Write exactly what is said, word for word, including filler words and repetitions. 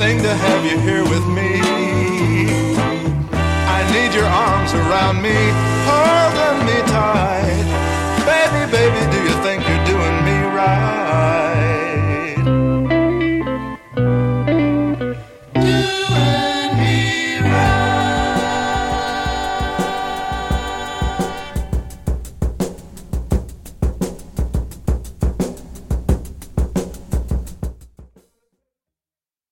thing to have you here with me. I need your arms around me, holding me tight.